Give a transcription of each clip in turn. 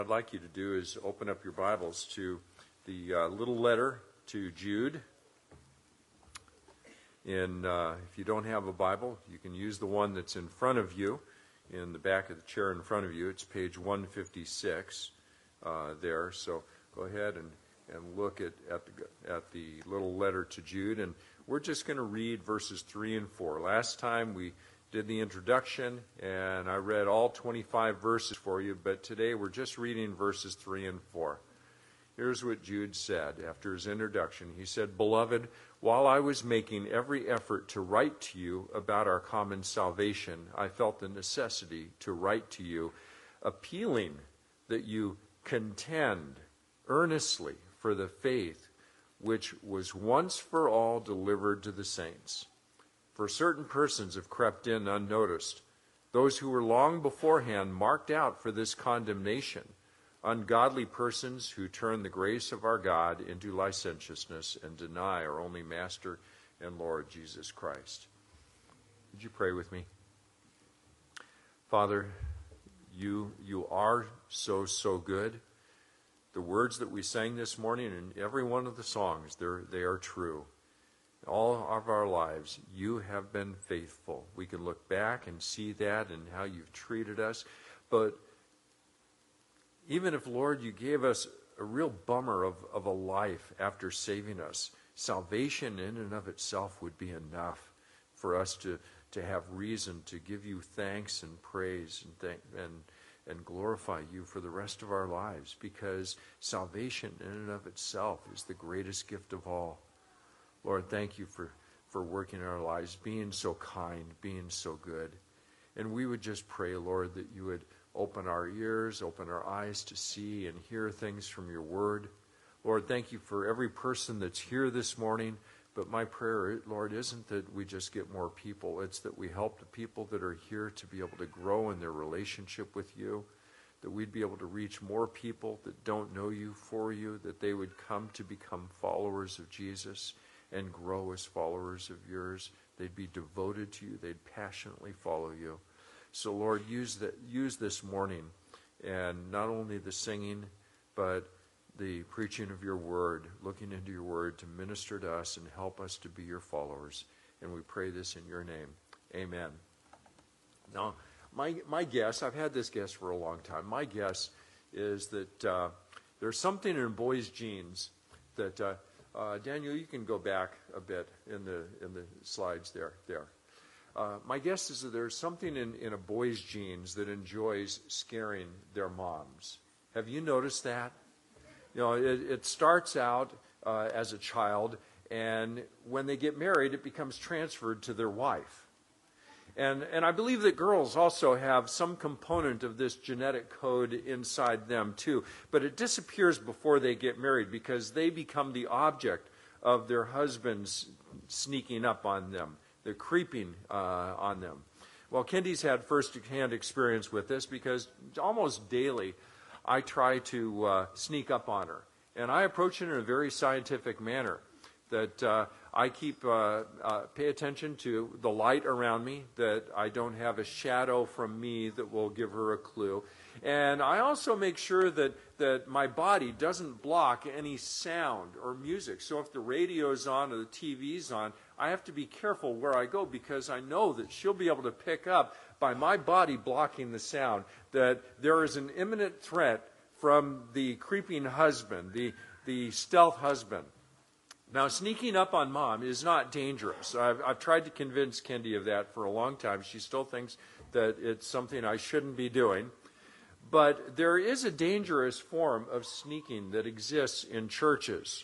I'd like you to do is open up your Bibles to the little letter to Jude. If you don't have a Bible, you can use the one that's in front of you, in the back of the chair in front of you. It's page 156 there. So go ahead and look at the little letter to Jude. And we're just going to read verses 3 and 4. Last time we did the introduction, and I read all 25 verses for you, but today we're just reading verses 3 and 4. Here's what Jude said after his introduction. He said, "Beloved, while I was making every effort to write to you about our common salvation, I felt the necessity to write to you, appealing that you contend earnestly for the faith which was once for all delivered to the saints. For certain persons have crept in unnoticed, those who were long beforehand marked out for this condemnation, ungodly persons who turn the grace of our God into licentiousness and deny our only Master and Lord Jesus Christ." Would you pray with me? Father, you are so good. The words that we sang this morning and every one of the songs, they are true. All of our lives, you have been faithful. We can look back and see that and how you've treated us. But even if, Lord, you gave us a real bummer of a life after saving us, salvation in and of itself would be enough for us to have reason to give you thanks and praise and glorify you for the rest of our lives, because salvation in and of itself is the greatest gift of all. Lord, thank you for working in our lives, being so kind, being so good. And we would just pray, Lord, that you would open our ears, open our eyes to see and hear things from your word. Lord, thank you for every person that's here this morning. But my prayer, Lord, isn't that we just get more people. It's that we help the people that are here to be able to grow in their relationship with you, that we'd be able to reach more people that don't know you for you, that they would come to become followers of Jesus and grow as followers of yours. They'd be devoted to you. They'd passionately follow you. So, Lord, use this morning, and not only the singing, but the preaching of your word, looking into your word to minister to us and help us to be your followers. And we pray this in your name. Amen. Now, my guess, I've had this guess for a long time, my guess is that there's something in boys' genes that... Daniel, you can go back a bit in the slides there. My guess is that there's something in a boy's genes that enjoys scaring their moms. Have you noticed that? You know, it starts out as a child, and when they get married, it becomes transferred to their wife. And I believe that girls also have some component of this genetic code inside them too. But it disappears before they get married because they become the object of their husbands sneaking up on them. They're creeping on them. Well, Kendi's had first-hand experience with this because almost daily I try to sneak up on her. And I approach it in a very scientific manner. That I pay attention to the light around me, that I don't have a shadow from me that will give her a clue. And I also make sure that my body doesn't block any sound or music. So if the radio's on or the TV's on, I have to be careful where I go because I know that she'll be able to pick up by my body blocking the sound that there is an imminent threat from the creeping husband, the stealth husband. Now, sneaking up on mom is not dangerous. I've tried to convince Kendi of that for a long time. She still thinks that it's something I shouldn't be doing. But there is a dangerous form of sneaking that exists in churches.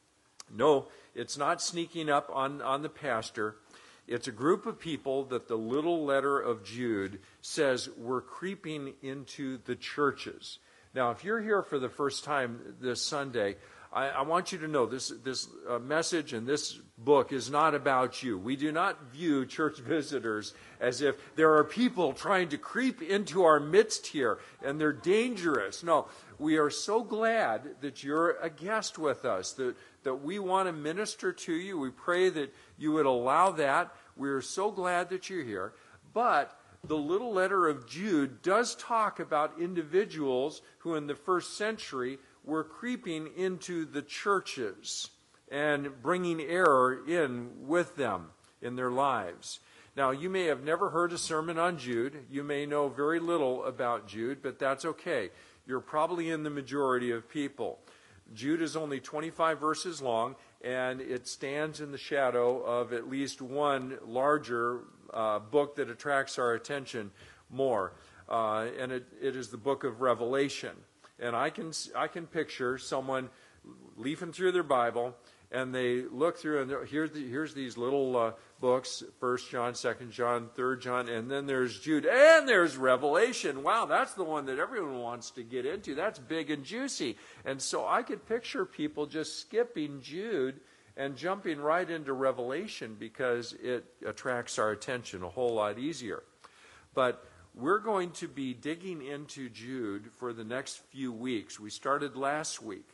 No, it's not sneaking up on the pastor. It's a group of people that the little letter of Jude says we're creeping into the churches. Now, if you're here for the first time this Sunday, I want you to know this message and this book is not about you. We do not view church visitors as if there are people trying to creep into our midst here and they're dangerous. No, we are so glad that you're a guest with us, that we want to minister to you. We pray that you would allow that. We are so glad that you're here. But the little letter of Jude does talk about individuals who in the first century were creeping into the churches and bringing error in with them in their lives. Now, you may have never heard a sermon on Jude. You may know very little about Jude, but that's okay. You're probably in the majority of people. Jude is only 25 verses long, and it stands in the shadow of at least one larger book that attracts our attention more. And it is the book of Revelation. And I can picture someone leafing through their Bible, and they look through, and here's these little books, 1 John, 2 John, 3 John, and then there's Jude, and there's Revelation. Wow, that's the one that everyone wants to get into. That's big and juicy. And so I could picture people just skipping Jude and jumping right into Revelation because it attracts our attention a whole lot easier. But we're going to be digging into Jude for the next few weeks. We started last week.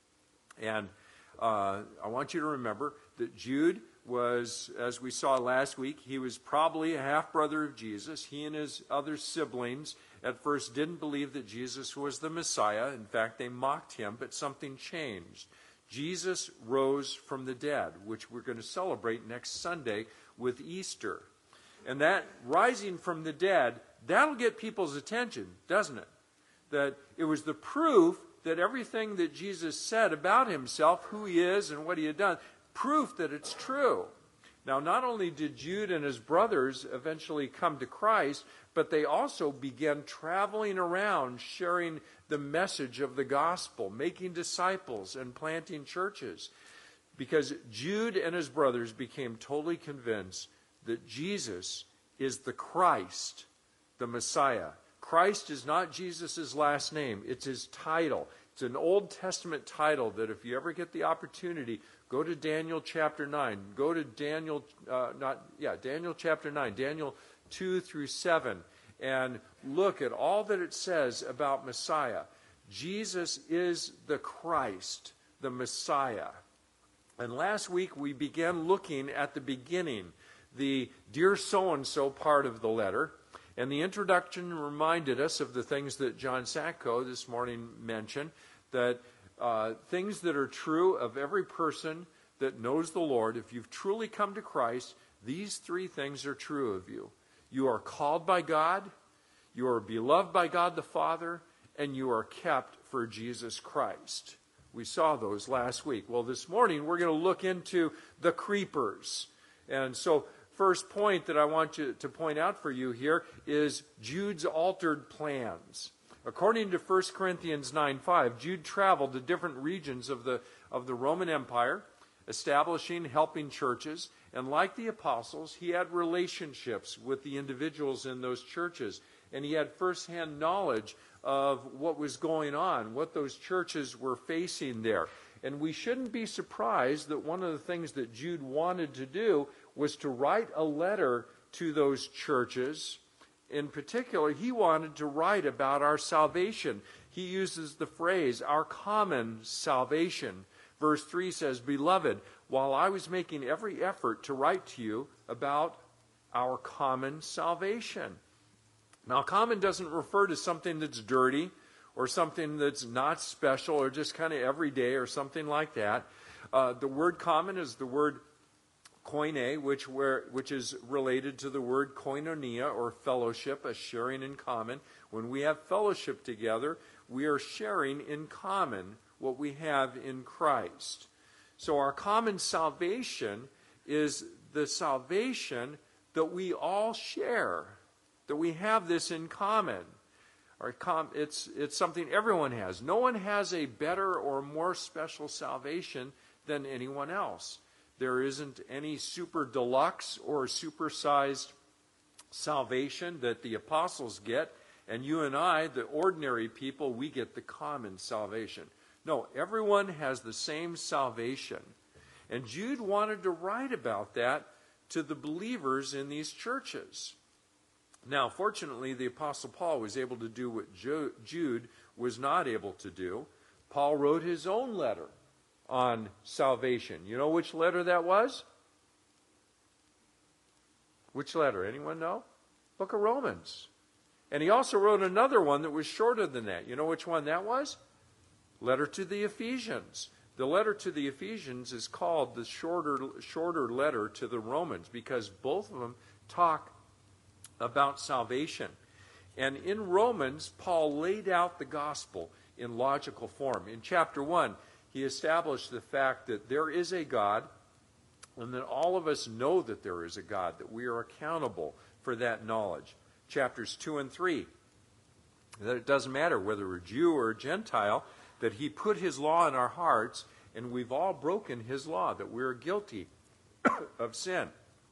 And I want you to remember that Jude was, as we saw last week, he was probably a half-brother of Jesus. He and his other siblings at first didn't believe that Jesus was the Messiah. In fact, they mocked him, but something changed. Jesus rose from the dead, which we're going to celebrate next Sunday with Easter. And that rising from the dead, that'll get people's attention, doesn't it? That it was the proof that everything that Jesus said about himself, who he is and what he had done, proof that it's true. Now, not only did Jude and his brothers eventually come to Christ, but they also began traveling around sharing the message of the gospel, making disciples and planting churches. Because Jude and his brothers became totally convinced that Jesus is the Christ, the Messiah. Christ is not Jesus' last name. It's his title. It's an Old Testament title that if you ever get the opportunity, go to Daniel chapter 9. Go to Daniel chapter 9, Daniel 2 through 7, and look at all that it says about Messiah. Jesus is the Christ, the Messiah. And last week we began looking at the beginning, the dear so-and-so part of the letter. And the introduction reminded us of the things that John Sacco this morning mentioned, that things that are true of every person that knows the Lord. If you've truly come to Christ, these three things are true of you. You are called by God, you are beloved by God the Father, and you are kept for Jesus Christ. We saw those last week. Well, this morning we're going to look into the creepers. And so first point that I want you to point out for you here is Jude's altered plans. According to 1 Corinthians 9:5, Jude traveled to different regions of the Roman Empire, establishing, helping churches, and like the apostles, he had relationships with the individuals in those churches, and he had firsthand knowledge of what was going on, what those churches were facing there. And we shouldn't be surprised that one of the things that Jude wanted to do was to write a letter to those churches. In particular, he wanted to write about our salvation. He uses the phrase, our common salvation. Verse 3 says, "Beloved, while I was making every effort to write to you about our common salvation." Now, common doesn't refer to something that's dirty or something that's not special or just kind of everyday or something like that. The word common is the word koine, which is related to the word koinonia, or fellowship, a sharing in common. When we have fellowship together, we are sharing in common what we have in Christ. So our common salvation is the salvation that we all share, that we have this in common. It's something everyone has. No one has a better or more special salvation than anyone else. There isn't any super deluxe or supersized salvation that the apostles get, and you and I, the ordinary people, we get the common salvation. No, everyone has the same salvation. And Jude wanted to write about that to the believers in these churches. Now, fortunately, the Apostle Paul was able to do what Jude was not able to do. Paul wrote his own letter on salvation. You know which letter that was? Which letter? Anyone know? Book of Romans. And he also wrote another one that was shorter than that. You know which one that was? Letter to the Ephesians. The letter to the Ephesians is called the shorter letter to the Romans because both of them talk about salvation. And in Romans, Paul laid out the gospel in logical form. In chapter 1, he established the fact that there is a God, and that all of us know that there is a God, that we are accountable for that knowledge. Chapters 2 and 3, that it doesn't matter whether we're Jew or Gentile, that he put his law in our hearts, and we've all broken his law, that we're guilty of sin.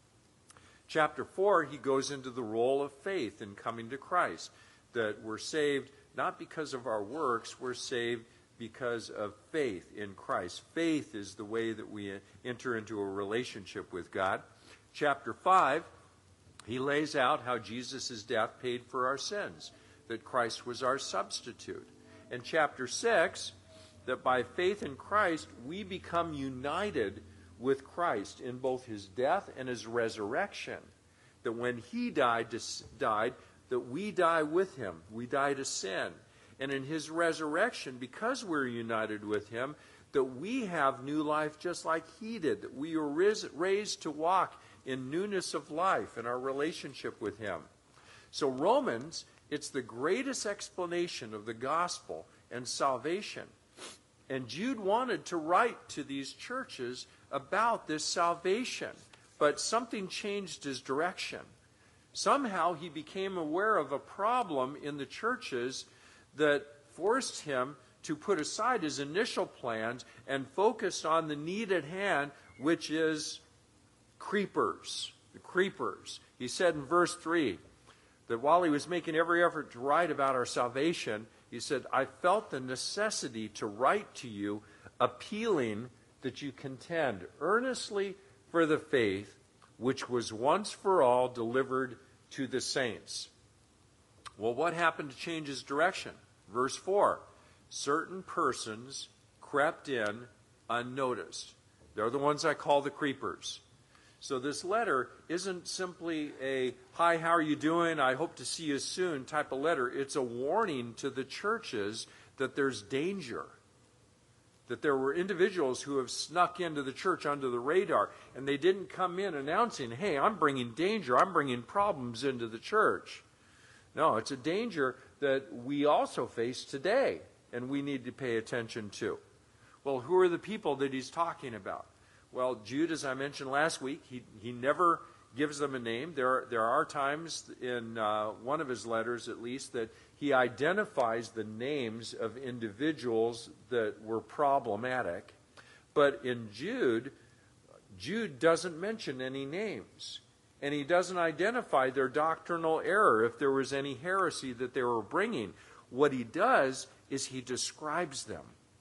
Chapter 4, he goes into the role of faith in coming to Christ, that we're saved not because of our works, we're saved because of faith in Christ. Faith is the way that we enter into a relationship with God. Chapter 5, he lays out how Jesus' death paid for our sins, that Christ was our substitute. And chapter 6, that by faith in Christ, we become united with Christ in both his death and his resurrection. That when he died, that we die with him. We die to sin. And in his resurrection, because we're united with him, that we have new life just like he did. That we are raised to walk in newness of life in our relationship with him. So Romans, it's the greatest explanation of the gospel and salvation. And Jude wanted to write to these churches about this salvation, but something changed his direction. Somehow he became aware of a problem in the churches that forced him to put aside his initial plans and focus on the need at hand, which is creepers. The creepers. He said in verse 3 that while he was making every effort to write about our salvation, he said, I felt the necessity to write to you, appealing that you contend earnestly for the faith which was once for all delivered to the saints. Well, what happened to change his direction? Verse 4, certain persons crept in unnoticed. They're the ones I call the creepers. So this letter isn't simply a, hi, how are you doing? I hope to see you soon type of letter. It's a warning to the churches that there's danger. That there were individuals who have snuck into the church under the radar, and they didn't come in announcing, hey, I'm bringing danger, I'm bringing problems into the church. No, it's a danger that we also face today, and we need to pay attention to. Well, who are the people that he's talking about? Well, Jude, as I mentioned last week, he never gives them a name. There are times in one of his letters, at least, that he identifies the names of individuals that were problematic. But in Jude doesn't mention any names. And he doesn't identify their doctrinal error, if there was any heresy that they were bringing. What he does is he describes them.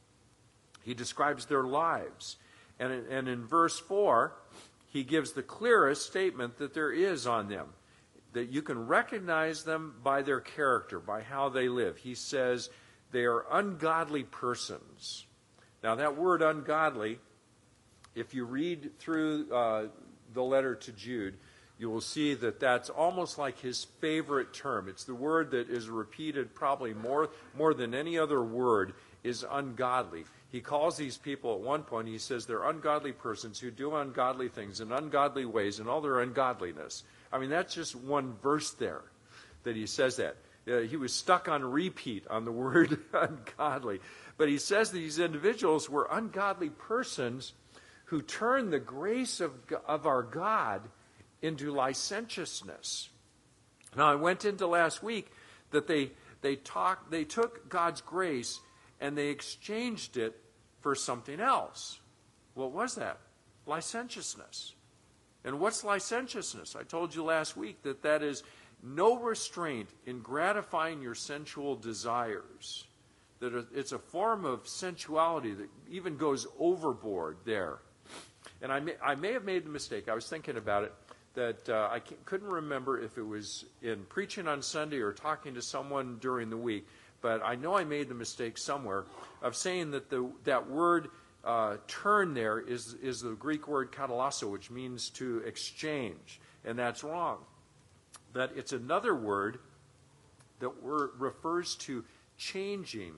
He describes their lives. And in verse 4, he gives the clearest statement that there is on them. That you can recognize them by their character, by how they live. He says they are ungodly persons. Now that word ungodly, if you read through the letter to Jude, you will see that that's almost like his favorite term. It's the word that is repeated probably more than any other word is ungodly. He calls these people at one point, he says they're ungodly persons who do ungodly things in ungodly ways in all their ungodliness. I mean, that's just one verse there that he says that. He was stuck on repeat on the word ungodly. But he says that these individuals were ungodly persons who turned the grace of our God into licentiousness. Now, I went into last week that they took God's grace and they exchanged it for something else. What was that? Licentiousness. And what's licentiousness? I told you last week that is no restraint in gratifying your sensual desires. That it's a form of sensuality that even goes overboard there. And I may have made the mistake. I was thinking about it. That I couldn't remember if it was in preaching on Sunday or talking to someone during the week, but I know I made the mistake somewhere of saying that that word turn there is the Greek word katalasso, which means to exchange, and that's wrong. that it's another word that refers to changing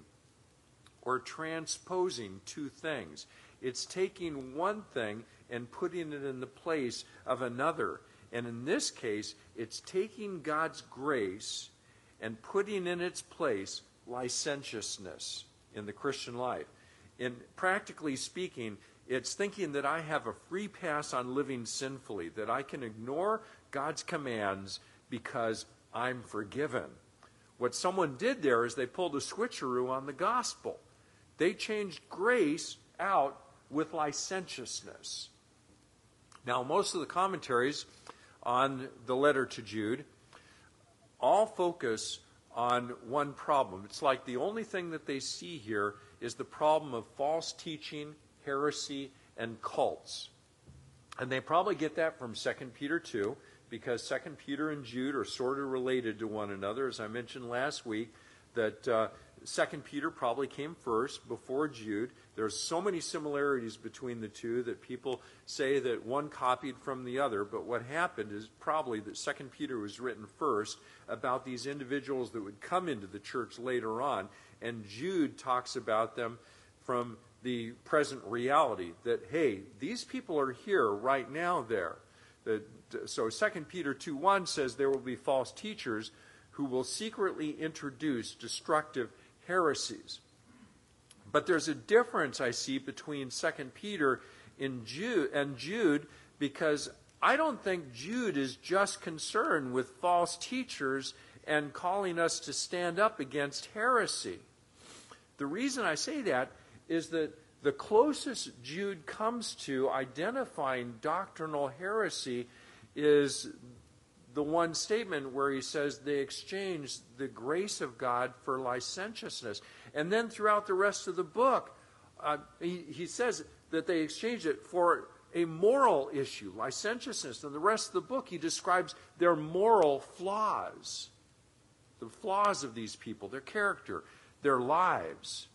or transposing two things. It's taking one thing and putting it in the place of another. And in this case, it's taking God's grace and putting in its place licentiousness in the Christian life. In practically speaking, it's thinking that I have a free pass on living sinfully, that I can ignore God's commands because I'm forgiven. What someone did there is they pulled a switcheroo on the gospel. They changed grace out with licentiousness. Now, most of the commentaries on the letter to Jude all focus on one problem. It's like the only thing that they see here is the problem of false teaching, heresy, and cults. And they probably get that from 2 Peter 2, because 2 Peter and Jude are sort of related to one another. As I mentioned last week, that 2 Peter probably came first before Jude. There's so many similarities between the two that people say that one copied from the other. But what happened is probably that 2 Peter was written first about these individuals that would come into the church later on. And Jude talks about them from the present reality that, hey, these people are here right now there. So 2 Peter 2:1 says there will be false teachers who will secretly introduce destructive heresies. But there's a difference I see between 2 Peter and Jude, because I don't think Jude is just concerned with false teachers and calling us to stand up against heresy. The reason I say that is that the closest Jude comes to identifying doctrinal heresy is the one statement where he says they exchanged the grace of God for licentiousness. And then throughout the rest of the book, he says that they exchanged it for a moral issue, licentiousness. And the rest of the book, he describes their moral flaws, the flaws of these people, their character, their lives.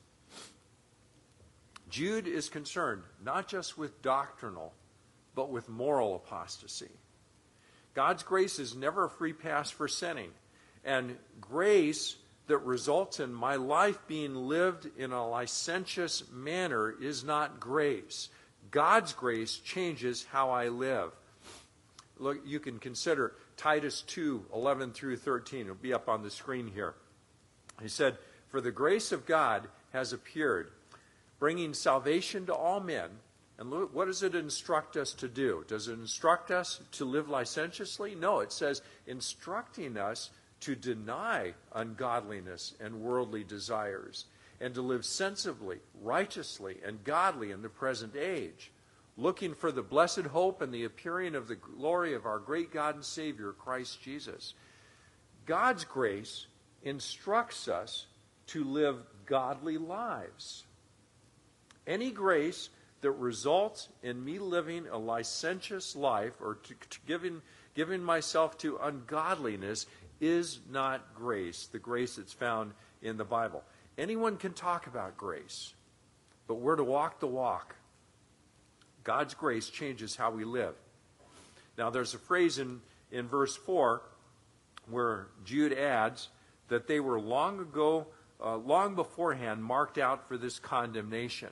Jude is concerned not just with doctrinal, but with moral apostasy. God's grace is never a free pass for sinning. And grace that results in my life being lived in a licentious manner is not grace. God's grace changes how I live. Look, you can consider Titus 2:11 through 13. It'll be up on the screen here. He said, "For the grace of God has appeared, bringing salvation to all men." And look, what does it instruct us to do? Does it instruct us to live licentiously? No, it says instructing us to deny ungodliness and worldly desires, and to live sensibly, righteously, and godly in the present age, looking for the blessed hope and the appearing of the glory of our great God and Savior, Christ Jesus. God's grace instructs us to live godly lives. Any grace that results in me living a licentious life or to giving myself to ungodliness is not grace, the grace that's found in the Bible. Anyone can talk about grace, but we're to walk the walk. God's grace changes how we live. Now there's a phrase in verse 4 where Jude adds that they were long beforehand marked out for this condemnation.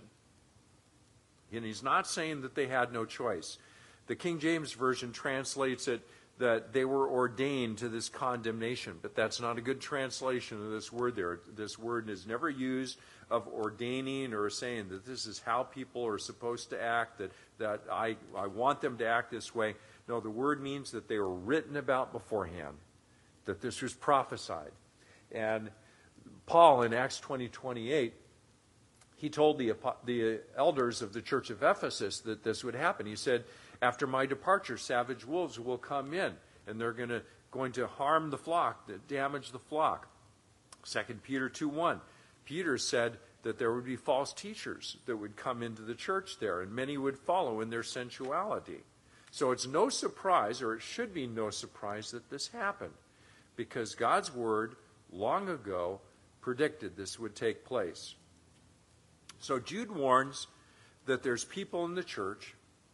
And he's not saying that they had no choice. The King James Version translates it that they were ordained to this condemnation, but that's not a good translation of this word there. This word is never used of ordaining or saying that this is how people are supposed to act, that I want them to act this way. No, the word means that they were written about beforehand, that this was prophesied. And Paul in Acts 20:28, he told the elders of the church of Ephesus that this would happen. He said, after my departure, savage wolves will come in, and they're going to harm the flock, damage the flock. 2 Peter 2:1, Peter said that there would be false teachers that would come into the church there, and many would follow in their sensuality. So it's no surprise, or it should be no surprise, that this happened, because God's word long ago predicted this would take place. So Jude warns that there's people in the church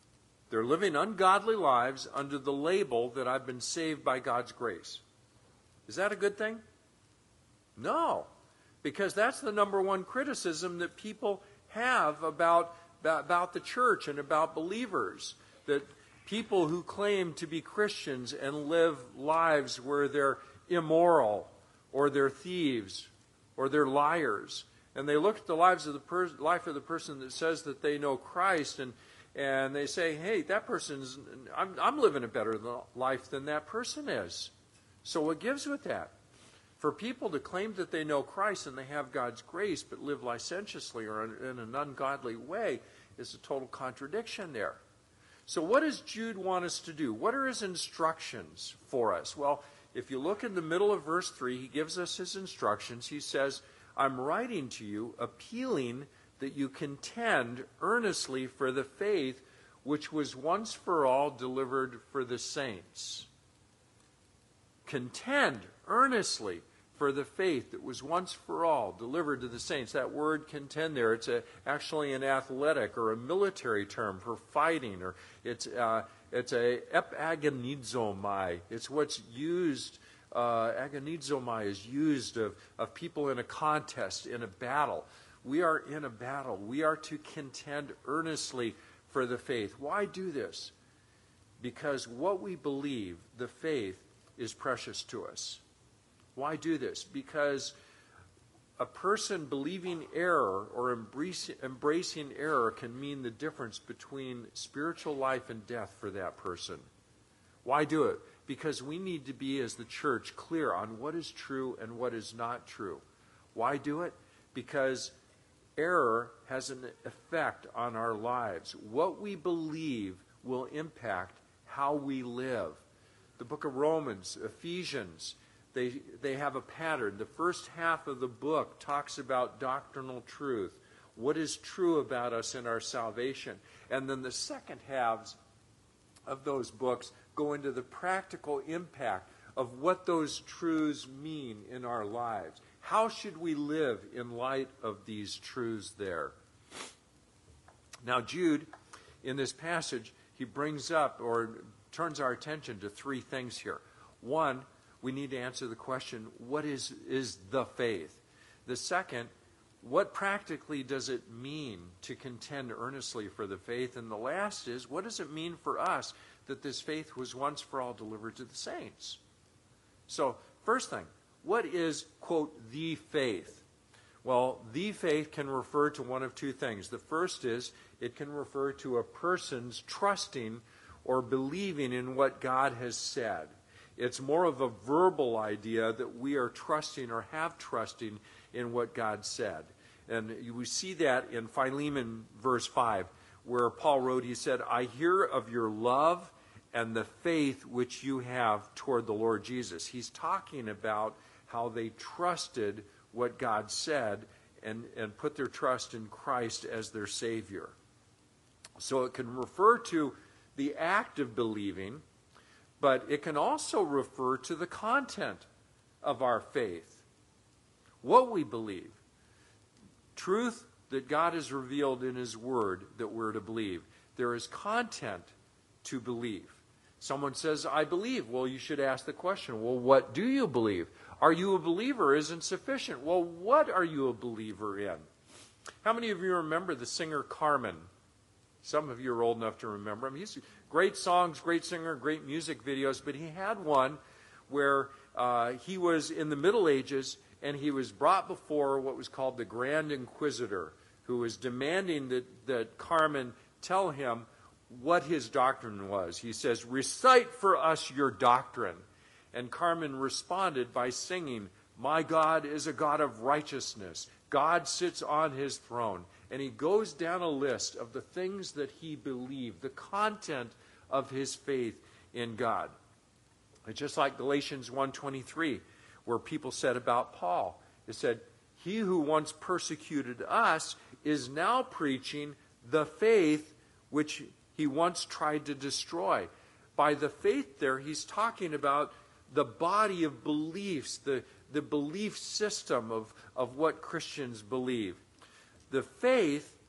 They're living ungodly lives under the label that I've been saved by God's grace. Is that a good thing? No, because that's the number one criticism that people have about the church and about believers, that people who claim to be Christians and live lives where they're immoral or they're thieves or they're liars, and they look at the life of the person that says that they know Christ, and they say, hey, that person's, I'm living a better life than that person is. So what gives with that? For people to claim that they know Christ and they have God's grace but live licentiously or in an ungodly way is a total contradiction there. So what does Jude want us to do? What are his instructions for us? Well, if you look in the middle of verse 3, he gives us his instructions. He says, I'm writing to you, appealing that you contend earnestly for the faith which was once for all delivered for the saints. Contend earnestly for the faith that was once for all delivered to the saints. That word contend there, it's actually an athletic or a military term for fighting, or it's a epagonizomai. It's what's used, agonizomai is used of people in a contest, in a battle. We are in a battle. We are to contend earnestly for the faith. Why do this? Because what we believe, the faith, is precious to us. Why do this? Because a person believing error or embracing error can mean the difference between spiritual life and death for that person. Why do it? Because we need to be, as the church, clear on what is true and what is not true. Why do it? Because error has an effect on our lives. What we believe will impact how we live. The book of Romans, Ephesians, they have a pattern. The first half of the book talks about doctrinal truth, what is true about us in our salvation. And then the second halves of those books go into the practical impact of what those truths mean in our lives. How should we live in light of these truths there? Now, Jude, in this passage, he brings up or turns our attention to three things here. One, we need to answer the question, what is the faith? The second, what practically does it mean to contend earnestly for the faith? And the last is, what does it mean for us that this faith was once for all delivered to the saints? So, first thing, what is, quote, the faith? Well, the faith can refer to one of two things. The first is, it can refer to a person's trusting or believing in what God has said. It's more of a verbal idea that we are trusting or have trusting in what God said. And we see that in Philemon verse 5, where Paul wrote, he said, I hear of your love and the faith which you have toward the Lord Jesus. He's talking about how they trusted what God said and put their trust in Christ as their Savior. So it can refer to the act of believing, but it can also refer to the content of our faith. What we believe. Truth that God has revealed in His Word that we're to believe. There is content to believe. Someone says, I believe. Well, you should ask the question, well, what do you believe? Are you a believer isn't sufficient. Well, what are you a believer in? How many of you remember the singer Carmen? Some of you are old enough to remember him. He's great songs, great singer, great music videos, but he had one where he was in the Middle Ages and he was brought before what was called the Grand Inquisitor, who was demanding that Carmen tell him what his doctrine was. He says, recite for us your doctrine. And Carmen responded by singing, my God is a God of righteousness. God sits on His throne. And he goes down a list of the things that he believed, the content of his faith in God. It's just like Galatians 1:23, where people said about Paul, it said, he who once persecuted us is now preaching the faith which he once tried to destroy. By the faith there, he's talking about the body of beliefs, the belief system of what Christians believe. The faith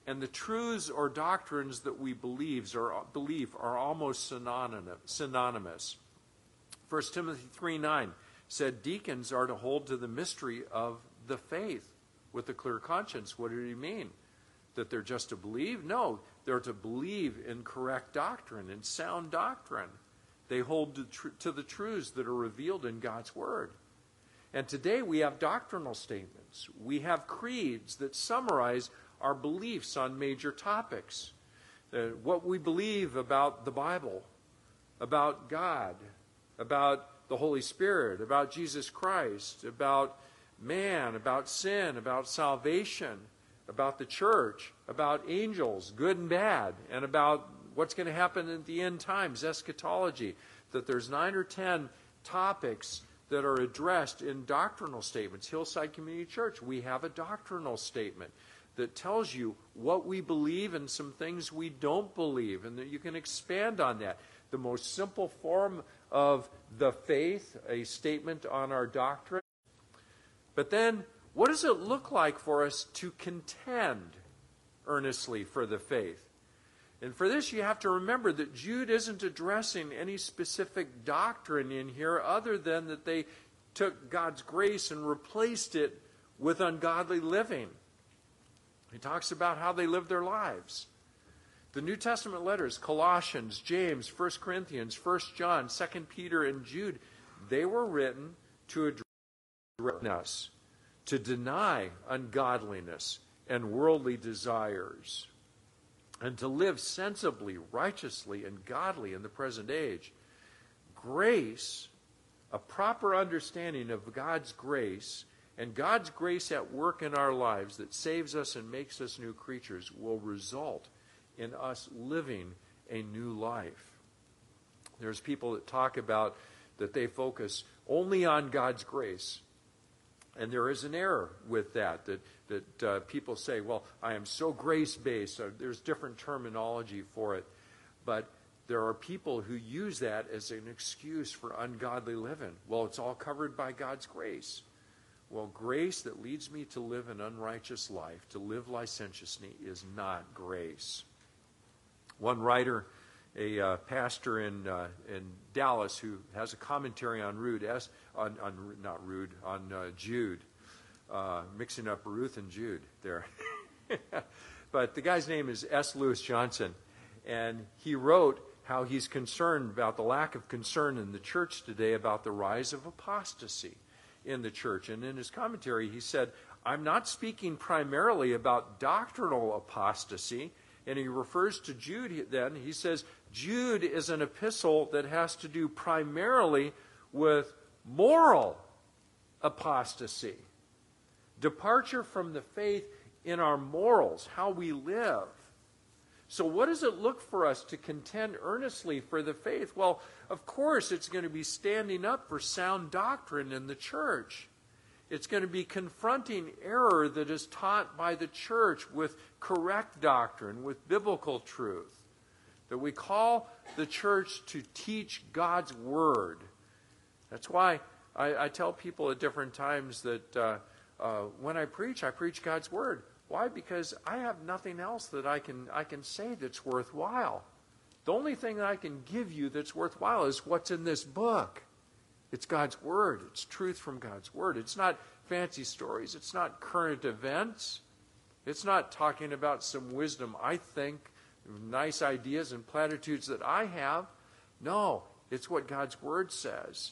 and the truths or doctrines that we believe are almost synonymous. 1 Timothy 3:9 said deacons are to hold to the mystery of the faith with a clear conscience. What did he mean? That they're just to believe? No, they're to believe in correct doctrine, in sound doctrine. They hold to the truths that are revealed in God's Word. And today we have doctrinal statements. We have creeds that summarize our beliefs on major topics. What we believe about the Bible, about God, about the Holy Spirit, about Jesus Christ, about man, about sin, about salvation, about the church, about angels, good and bad, and about what's going to happen at the end times, eschatology. That there's 9 or 10 topics that are addressed in doctrinal statements. Hillside Community Church, we have a doctrinal statement that tells you what we believe and some things we don't believe, and that you can expand on that. The most simple form of the faith, a statement on our doctrine. But then, what does it look like for us to contend earnestly for the faith? And for this, you have to remember that Jude isn't addressing any specific doctrine in here other than that they took God's grace and replaced it with ungodly living. He talks about how they live their lives. The New Testament letters, Colossians, James, 1 Corinthians, 1 John, 2 Peter, and Jude, they were written to address us, to deny ungodliness and worldly desires, and to live sensibly, righteously, and godly in the present age. Grace, a proper understanding of God's grace, and God's grace at work in our lives that saves us and makes us new creatures, will result in us living a new life. There's people that talk about that they focus only on God's grace. And there is an error with that people say, well, I am so grace-based. There's different terminology for it. But there are people who use that as an excuse for ungodly living. Well, it's all covered by God's grace. Well, grace that leads me to live an unrighteous life, to live licentiously, is not grace. One writer, a pastor in Dallas, who has a commentary on Jude, mixing up Ruth and Jude there. But the guy's name is S. Lewis Johnson, and he wrote how he's concerned about the lack of concern in the church today about the rise of apostasy in the church. And in his commentary, he said, I'm not speaking primarily about doctrinal apostasy. And he refers to Jude then. He says, Jude is an epistle that has to do primarily with moral apostasy. Departure from the faith in our morals, how we live. So what does it look for us to contend earnestly for the faith? Well, of course, it's going to be standing up for sound doctrine in the church. It's going to be confronting error that is taught by the church with correct doctrine, with biblical truth. That we call the church to teach God's Word. That's why I tell people at different times that when I preach God's Word. Why? Because I have nothing else that I can say that's worthwhile. The only thing that I can give you that's worthwhile is what's in this book. It's God's Word. It's truth from God's Word. It's not fancy stories. It's not current events. It's not talking about some wisdom I think, nice ideas and platitudes that I have. No, it's what God's Word says.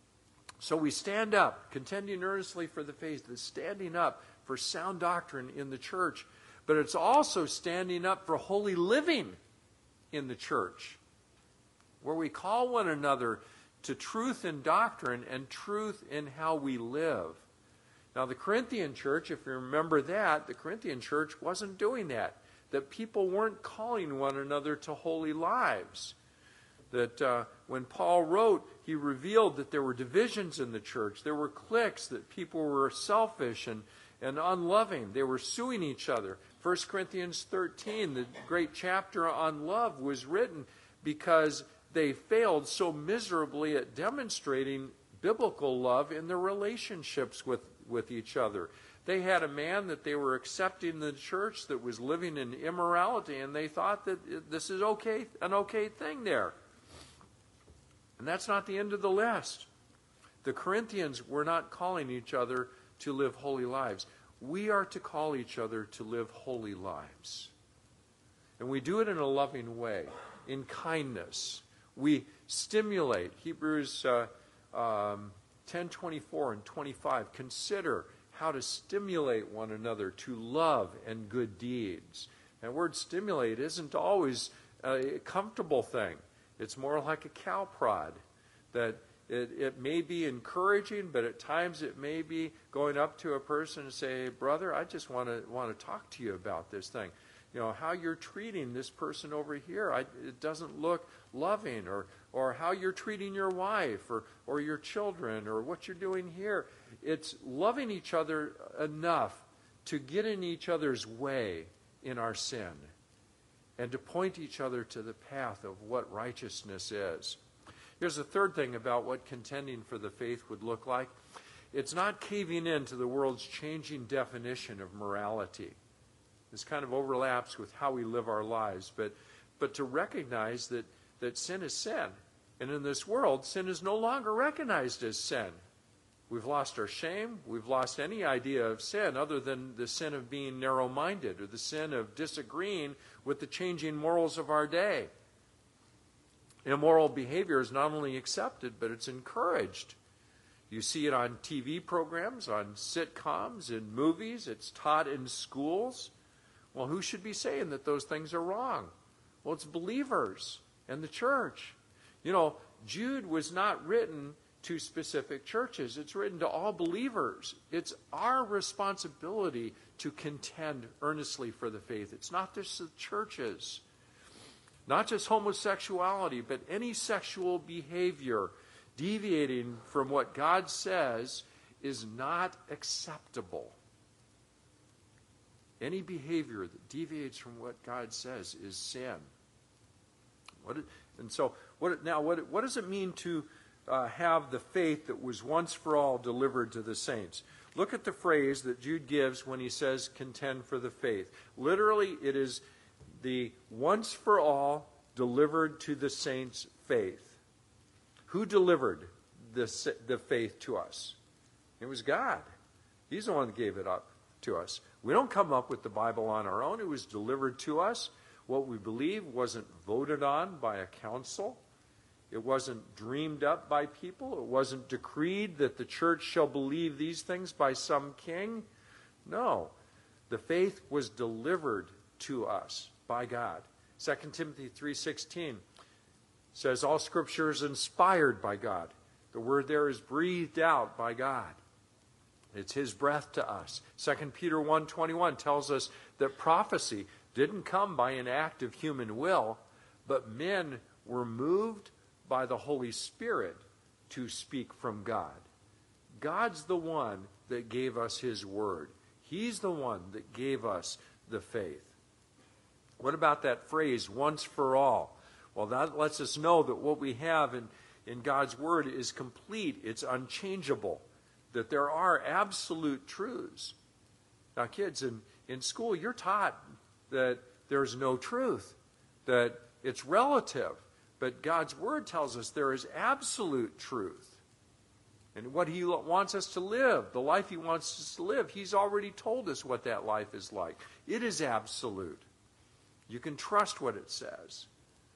So we stand up, contending earnestly for the faith, is standing up for sound doctrine in the church. But it's also standing up for holy living in the church, where we call one another to truth in doctrine and truth in how we live. Now, the Corinthian church, if you remember that, the Corinthian church wasn't doing that. That people weren't calling one another to holy lives. That when Paul wrote, he revealed that there were divisions in the church. There were cliques, that people were selfish and unloving. They were suing each other. 1 Corinthians 13, the great chapter on love, was written because they failed so miserably at demonstrating biblical love in their relationships with each other. They had a man that they were accepting in the church that was living in immorality, and they thought that this is okay, an okay thing there. And that's not the end of the list. The Corinthians were not calling each other to live holy lives. We are to call each other to live holy lives. And we do it in a loving way, in kindness. We stimulate. Hebrews 10:24 and 25. Consider how to stimulate one another to love and good deeds. And the word stimulate isn't always a comfortable thing. It's more like a cow prod, that it may be encouraging, but at times it may be going up to a person and say, brother, I just want to talk to you about this thing. You know, how you're treating this person over here, it doesn't look loving, or how you're treating your wife or your children, or what you're doing here. It's loving each other enough to get in each other's way in our sin and to point each other to the path of what righteousness is. Here's the third thing about what contending for the faith would look like. It's not caving in to the world's changing definition of morality. This kind of overlaps with how we live our lives, but to recognize that sin is sin. And in this world, sin is no longer recognized as sin. We've lost our shame. We've lost any idea of sin other than the sin of being narrow-minded, or the sin of disagreeing with the changing morals of our day. Immoral behavior is not only accepted, but it's encouraged. You see it on TV programs, on sitcoms, in movies. It's taught in schools. Well, who should be saying that those things are wrong? Well, it's believers and the church. You know, Jude was not written to specific churches. It's written to all believers. It's our responsibility to contend earnestly for the faith. It's not just the churches. Not just homosexuality, but any sexual behavior deviating from what God says is not acceptable. Any behavior that deviates from what God says is sin. What does it mean to have the faith that was once for all delivered to the saints? Look at the phrase that Jude gives when he says contend for the faith. Literally, it is the once for all delivered to the saints faith. Who delivered the faith to us? It was God. He's the one that gave it up to us. We don't come up with the Bible on our own. It was delivered to us. What we believe wasn't voted on by a council. It wasn't dreamed up by people. It wasn't decreed that the church shall believe these things by some king. No. The faith was delivered to us by God. 2 Timothy 3:16 says all Scripture is inspired by God. The word there is breathed out by God. It's His breath to us. 2 Peter 1:21 tells us that prophecy didn't come by an act of human will, but men were moved by the Holy Spirit to speak from God. God's the one that gave us His word. He's the one that gave us the faith. What about that phrase, once for all? Well, that lets us know that what we have in God's word is complete. It's unchangeable. That there are absolute truths. Now, kids, in school, you're taught that there's no truth, that it's relative. But God's word tells us there is absolute truth. And what He wants us to live, the life He wants us to live, He's already told us what that life is like. It is absolute. You can trust what it says.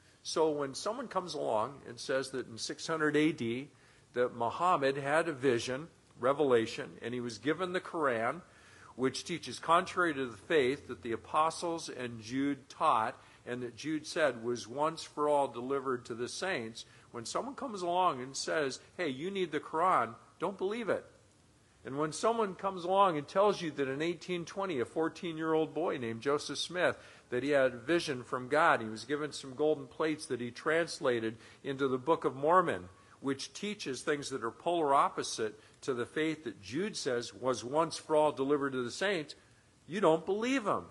So when someone comes along and says that in 600 AD that Muhammad had a vision, revelation, and he was given the Quran, which teaches contrary to the faith that the apostles and Jude taught, and that Jude said was once for all delivered to the saints, when someone comes along and says, hey, you need the Quran, don't believe it. And when someone comes along and tells you that in 1820, a 14-year-old boy named Joseph Smith, that he had a vision from God, he was given some golden plates that he translated into the Book of Mormon, which teaches things that are polar opposite to the faith that Jude says was once for all delivered to the saints, you don't believe him.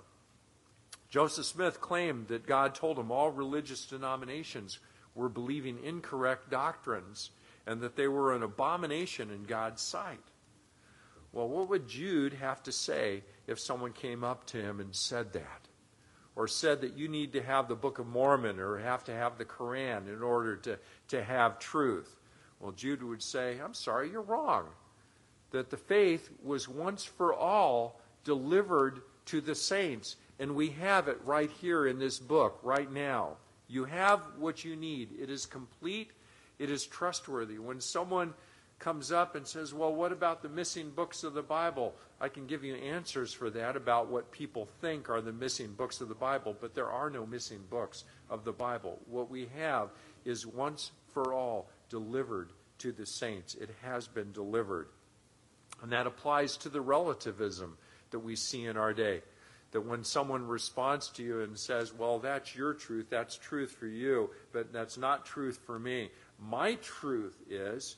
Joseph Smith claimed that God told him all religious denominations were believing incorrect doctrines and that they were an abomination in God's sight. Well, what would Jude have to say if someone came up to him and said that? Or said that you need to have the Book of Mormon or have to have the Quran in order to have truth? Well, Jude would say, I'm sorry, you're wrong. That the faith was once for all delivered to the saints. And we have it right here in this book, right now. You have what you need. It is complete. It is trustworthy. When someone comes up and says, well, what about the missing books of the Bible? I can give you answers for that about what people think are the missing books of the Bible, but there are no missing books of the Bible. What we have is once for all delivered to the saints. It has been delivered. And that applies to the relativism that we see in our day. That when someone responds to you and says, well, that's your truth, that's truth for you, but that's not truth for me. My truth is,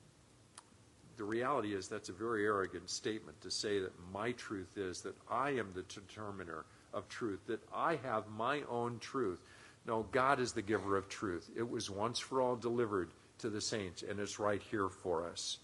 the reality is that's a very arrogant statement to say that my truth is that I am the determiner of truth, that I have my own truth. No, God is the giver of truth. It was once for all delivered to the saints, and it's right here for us.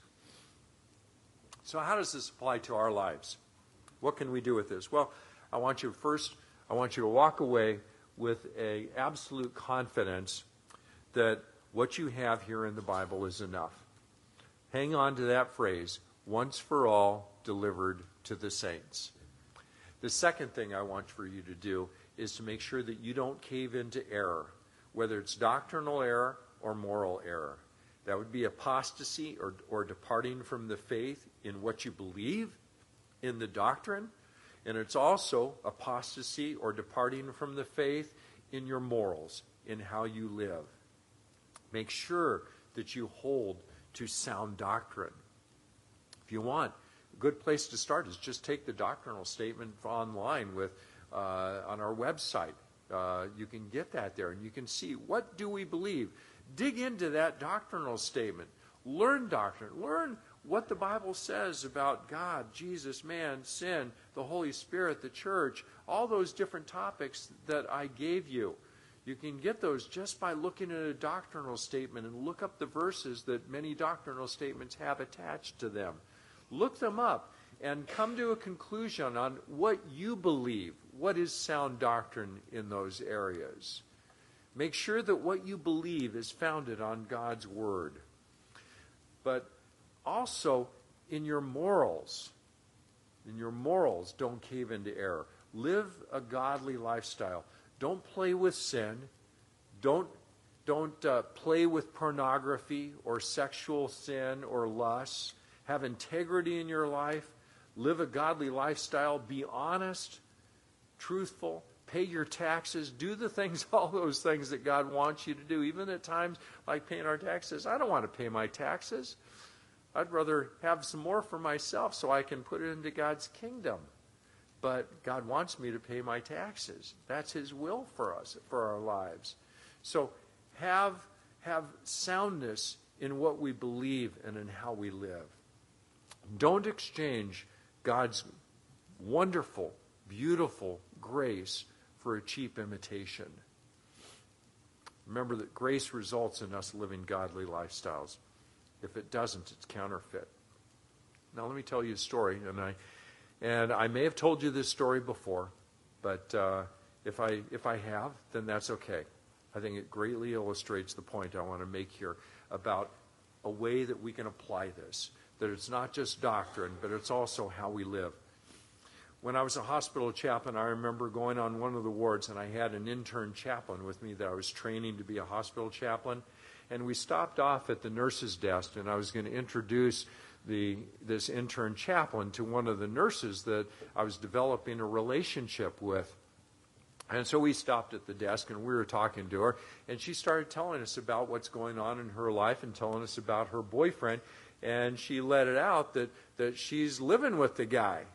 So how does this apply to our lives? What can we do with this? Well, I want you to walk away with an absolute confidence that what you have here in the Bible is enough. Hang on to that phrase, once for all delivered to the saints. The second thing I want for you to do is to make sure that you don't cave into error, whether it's doctrinal error or moral error. That would be apostasy or departing from the faith in what you believe in the doctrine. And it's also apostasy or departing from the faith in your morals, in how you live. Make sure that you hold to sound doctrine. If you want, a good place to start is just take the doctrinal statement online on our website. You can get that there, and you can see, what do we believe? Dig into that doctrinal statement. Learn doctrine. Learn what the Bible says about God, Jesus, man, sin, the Holy Spirit, the church, all those different topics that I gave you. You can get those just by looking at a doctrinal statement and look up the verses that many doctrinal statements have attached to them. Look them up and come to a conclusion on what you believe. What is sound doctrine in those areas? Make sure that what you believe is founded on God's Word. But also, in your morals, don't cave into error. Live a godly lifestyle. Don't play with sin. Don't play with pornography or sexual sin or lust. Have integrity in your life. Live a godly lifestyle. Be honest, truthful. Pay your taxes. Do the things, all those things that God wants you to do. Even at times like paying our taxes. I don't want to pay my taxes. I'd rather have some more for myself so I can put it into God's kingdom. But God wants me to pay my taxes. That's His will for us, for our lives. So have soundness in what we believe and in how we live. Don't exchange God's wonderful, beautiful grace for a cheap imitation. Remember that grace results in us living godly lifestyles. If it doesn't, it's counterfeit. Now let me tell you a story, and I may have told you this story before, but if I have, then that's okay. I think it greatly illustrates the point I want to make here about a way that we can apply this, that it's not just doctrine, but it's also how we live. When I was a hospital chaplain, I remember going on one of the wards, and I had an intern chaplain with me that I was training to be a hospital chaplain. And we stopped off at the nurse's desk, and I was going to introduce this intern chaplain to one of the nurses that I was developing a relationship with. And so we stopped at the desk, and we were talking to her, and she started telling us about what's going on in her life and telling us about her boyfriend. And she let it out that she's living with the guy.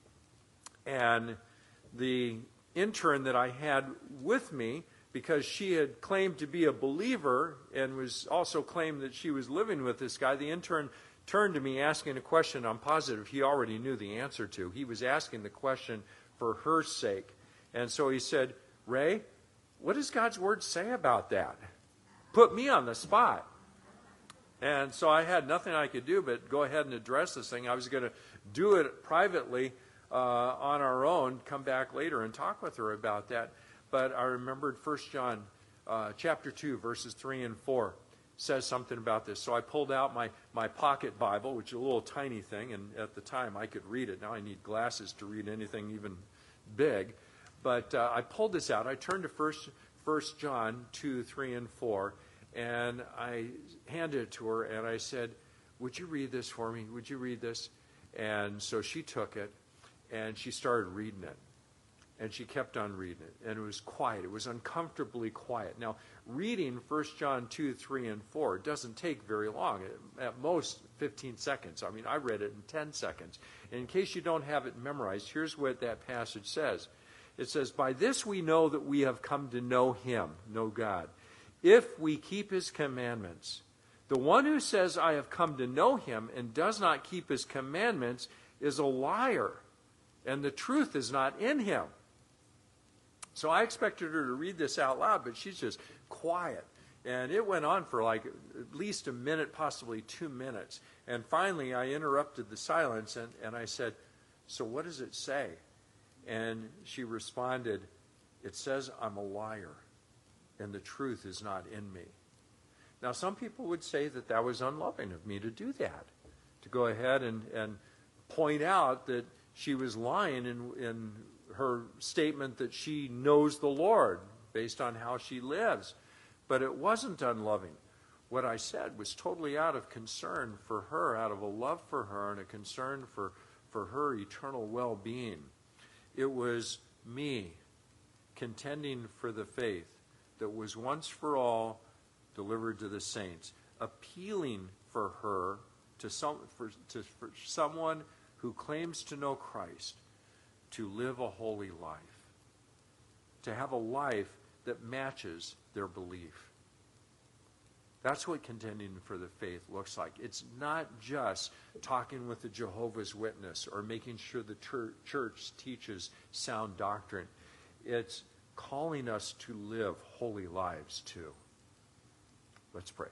And the intern that I had with me, because she had claimed to be a believer and was also claimed that she was living with this guy, the intern turned to me asking a question I'm positive he already knew the answer to. He was asking the question for her sake. And so he said, Ray, what does God's Word say about that? Put me on the spot. And so I had nothing I could do but go ahead and address this thing. I was going to do it privately on our own, come back later and talk with her about that. But I remembered 1 John chapter 2, verses 3 and 4 says something about this. So I pulled out my pocket Bible, which is a little tiny thing, and at the time I could read it. Now I need glasses to read anything even big. But I pulled this out. I turned to 1 John 2, 3, and 4, and I handed it to her, and I said, would you read this for me? Would you read this? And so she took it, and she started reading it. And she kept on reading it. And it was quiet. It was uncomfortably quiet. Now, reading 1 John 2, 3, and 4 doesn't take very long. At most, 15 seconds. I mean, I read it in 10 seconds. And in case you don't have it memorized, here's what that passage says. It says, by this we know that we have come to know him, know God, if we keep his commandments. The one who says, I have come to know him, and does not keep his commandments, is a liar, and the truth is not in him. So I expected her to read this out loud, but she's just quiet. And it went on for like at least a minute, possibly 2 minutes. And finally I interrupted the silence, and I said, so what does it say? And she responded, it says I'm a liar, and the truth is not in me. Now, some people would say that that was unloving of me to do that, to go ahead and point out that she was lying in her statement that she knows the Lord based on how she lives. But it wasn't unloving. What I said was totally out of concern for her, out of a love for her and a concern for her eternal well-being. It was me contending for the faith that was once for all delivered to the saints, appealing for her for someone who claims to know Christ to live a holy life, to have a life that matches their belief. That's what contending for the faith looks like. It's not just talking with the Jehovah's Witness or making sure the church teaches sound doctrine. It's calling us to live holy lives too. Let's pray.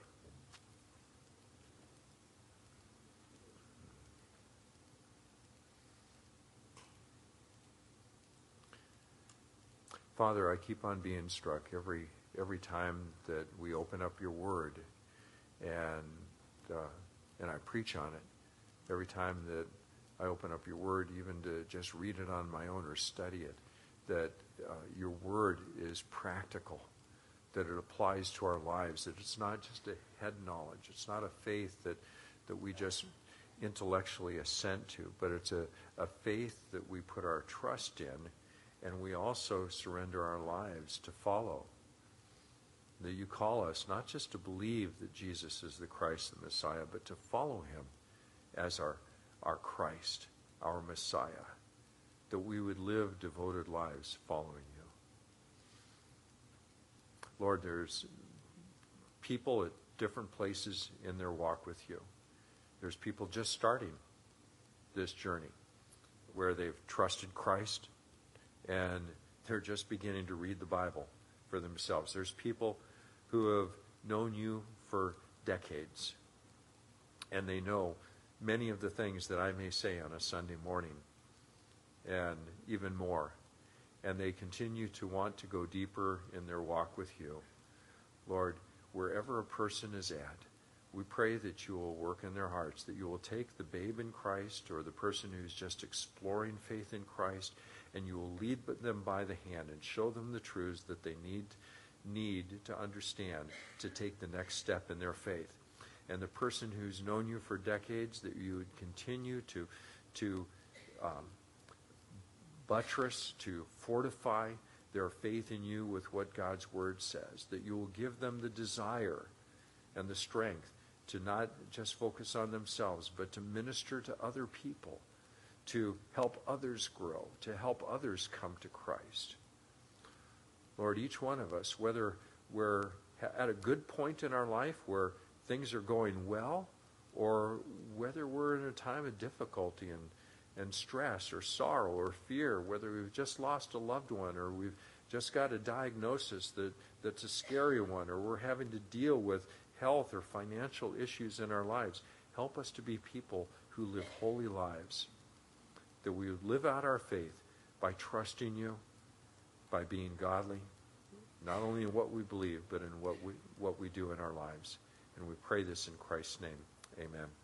Father, I keep on being struck every time that we open up your word and I preach on it. Every time that I open up your word, even to just read it on my own or study it, that your word is practical, that it applies to our lives, that it's not just a head knowledge. It's not a faith that we just intellectually assent to, but it's a faith that we put our trust in, and we also surrender our lives to follow. That you call us not just to believe that Jesus is the Christ, the Messiah, but to follow him as our Christ, our Messiah. That we would live devoted lives following you. Lord, there's people at different places in their walk with you. There's people just starting this journey where they've trusted Christ and they're just beginning to read the Bible for themselves. There's people who have known you for decades, and they know many of the things that I may say on a Sunday morning, and even more. And they continue to want to go deeper in their walk with you. Lord, wherever a person is at, we pray that you will work in their hearts, that you will take the babe in Christ or the person who's just exploring faith in Christ, and you will lead them by the hand and show them the truths that they need to understand to take the next step in their faith. And the person who's known you for decades, that you would continue to buttress, to fortify their faith in you with what God's word says, that you will give them the desire and the strength to not just focus on themselves, but to minister to other people, to help others grow, to help others come to Christ. Lord, each one of us, whether we're at a good point in our life where things are going well, or whether we're in a time of difficulty and stress or sorrow or fear, whether we've just lost a loved one or we've just got a diagnosis that's a scary one, or we're having to deal with health or financial issues in our lives. Help us to be people who live holy lives, that we would live out our faith by trusting you, by being godly, not only in what we believe, but in what we do in our lives. And we pray this in Christ's name. Amen.